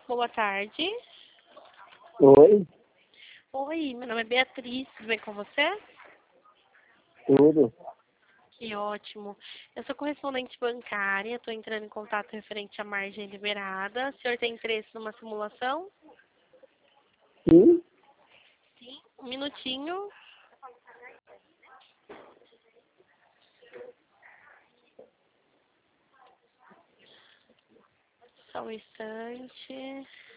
Boa tarde. Oi, Oi, meu nome é Beatriz, tudo bem com você? tudo. Que ótimo. Eu sou correspondente bancária, estou entrando em contato referente à margem liberada. O senhor tem interesse numa simulação? Sim, Sim. Um minutinho. Só um instante.